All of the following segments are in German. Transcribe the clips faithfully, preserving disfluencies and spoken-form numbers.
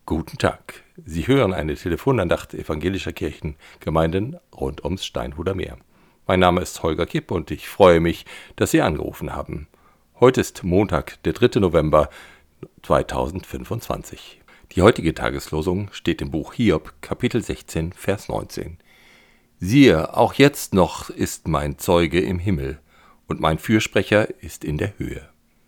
Guten Tag. Sie hören eine Telefonandacht evangelischer Kirchengemeinden rund ums Steinhuder Meer. Mein Name ist Holger Kipp und ich freue mich, dass Sie angerufen haben. Heute ist Montag, der dritte November zweitausendfünfundzwanzig. Die heutige Tageslosung steht im Buch Hiob, Kapitel sechzehn, Vers neunzehn. Siehe, auch jetzt noch ist mein Zeuge im Himmel und mein Fürsprecher ist in der Höhe.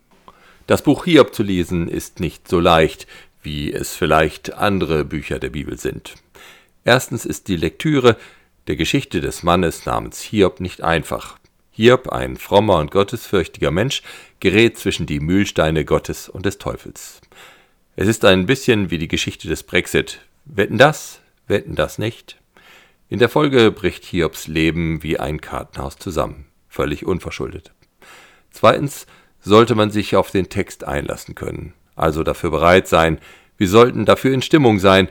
Das Buch Hiob zu lesen ist nicht so leicht, wie es vielleicht andere Bücher der Bibel sind. Erstens ist die Lektüre der Geschichte des Mannes namens Hiob nicht einfach. Hiob, ein frommer und gottesfürchtiger Mensch, gerät zwischen die Mühlsteine Gottes und des Teufels. Es ist ein bisschen wie die Geschichte des Brexit. Wetten das, wetten das nicht? In der Folge bricht Hiobs Leben wie ein Kartenhaus zusammen, völlig unverschuldet. Zweitens sollte man sich auf den Text einlassen können, also dafür bereit sein. Wir sollten dafür in Stimmung sein.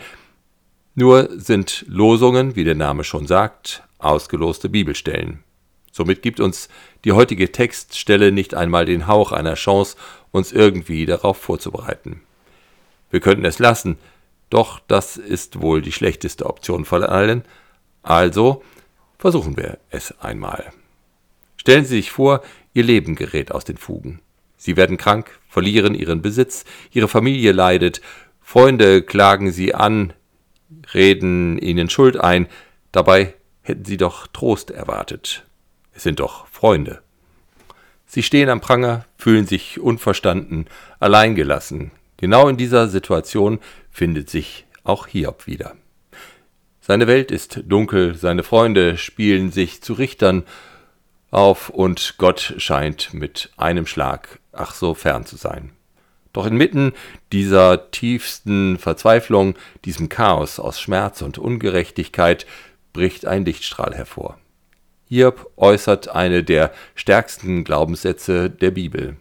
Nur sind Losungen, wie der Name schon sagt, ausgeloste Bibelstellen. Somit gibt uns die heutige Textstelle nicht einmal den Hauch einer Chance, uns irgendwie darauf vorzubereiten. Wir könnten es lassen, doch das ist wohl die schlechteste Option von allen. Also versuchen wir es einmal. Stellen Sie sich vor, Ihr Leben gerät aus den Fugen. Sie werden krank, verlieren Ihren Besitz, Ihre Familie leidet, Freunde klagen Sie an, reden Ihnen Schuld ein. Dabei hätten Sie doch Trost erwartet. Es sind doch Freunde. Sie stehen am Pranger, fühlen sich unverstanden, alleingelassen. Genau in dieser Situation findet sich auch Hiob wieder. Seine Welt ist dunkel, seine Freunde spielen sich zu Richtern auf und Gott scheint mit einem Schlag ach so fern zu sein. Doch inmitten dieser tiefsten Verzweiflung, diesem Chaos aus Schmerz und Ungerechtigkeit, bricht ein Lichtstrahl hervor. Hiob äußert eine der stärksten Glaubenssätze der Bibel.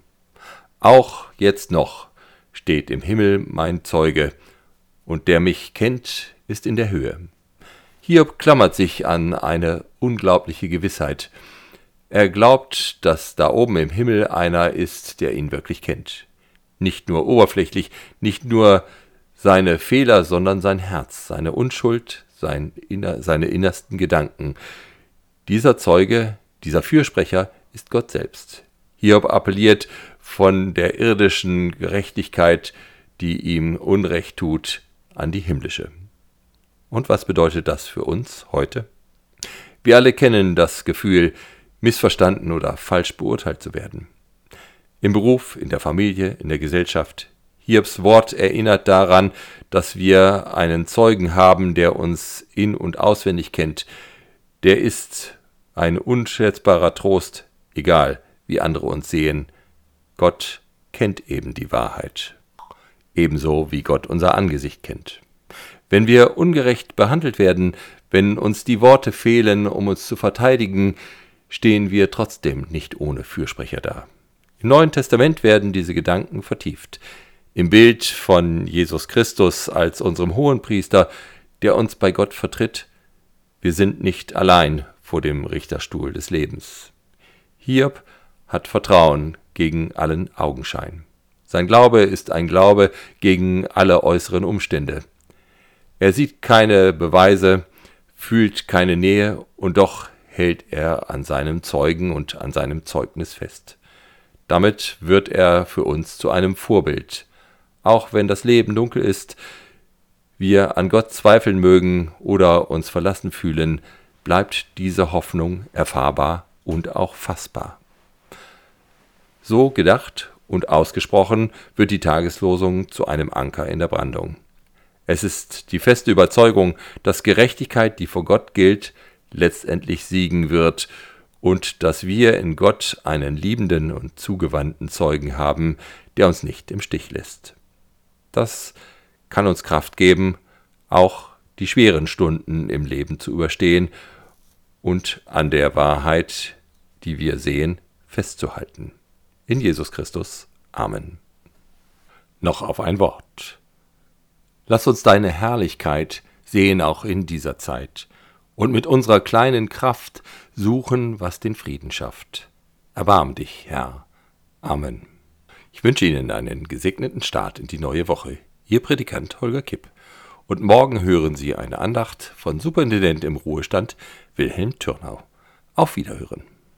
Auch jetzt noch steht im Himmel mein Zeuge, und der mich kennt, ist in der Höhe. Hiob klammert sich an eine unglaubliche Gewissheit. Er glaubt, dass da oben im Himmel einer ist, der ihn wirklich kennt. Nicht nur oberflächlich, nicht nur seine Fehler, sondern sein Herz, seine Unschuld, sein inner, seine innersten Gedanken. Dieser Zeuge, dieser Fürsprecher ist Gott selbst. Hiob appelliert von der irdischen Gerechtigkeit, die ihm Unrecht tut, an die himmlische. Und was bedeutet das für uns heute? Wir alle kennen das Gefühl, missverstanden oder falsch beurteilt zu werden. Im Beruf, in der Familie, in der Gesellschaft. Hiobs Wort erinnert daran, dass wir einen Zeugen haben, der uns in- und auswendig kennt. Der ist ein unschätzbarer Trost, egal wie andere uns sehen. Gott kennt eben die Wahrheit, ebenso wie Gott unser Angesicht kennt. Wenn wir ungerecht behandelt werden, wenn uns die Worte fehlen, um uns zu verteidigen, stehen wir trotzdem nicht ohne Fürsprecher da. Im Neuen Testament werden diese Gedanken vertieft. Im Bild von Jesus Christus als unserem Hohenpriester, der uns bei Gott vertritt. Wir sind nicht allein vor dem Richterstuhl des Lebens. Hiob hat Vertrauen gegen allen Augenschein. Sein Glaube ist ein Glaube gegen alle äußeren Umstände. Er sieht keine Beweise, fühlt keine Nähe und doch hält er an seinem Zeugen und an seinem Zeugnis fest. Damit wird er für uns zu einem Vorbild. Auch wenn das Leben dunkel ist, wir an Gott zweifeln mögen oder uns verlassen fühlen, bleibt diese Hoffnung erfahrbar und auch fassbar. So gedacht und ausgesprochen wird die Tageslosung zu einem Anker in der Brandung. Es ist die feste Überzeugung, dass Gerechtigkeit, die vor Gott gilt, letztendlich siegen wird und dass wir in Gott einen liebenden und zugewandten Zeugen haben, der uns nicht im Stich lässt. Das kann uns Kraft geben, auch die schweren Stunden im Leben zu überstehen und an der Wahrheit, die wir sehen, festzuhalten. In Jesus Christus. Amen. Noch auf ein Wort. Lass uns deine Herrlichkeit sehen auch in dieser Zeit und mit unserer kleinen Kraft suchen, was den Frieden schafft. Erbarm dich, Herr. Amen. Ich wünsche Ihnen einen gesegneten Start in die neue Woche. Ihr Predikant Holger Kipp. Und morgen hören Sie eine Andacht von Superintendent im Ruhestand Wilhelm Türnau. Auf Wiederhören.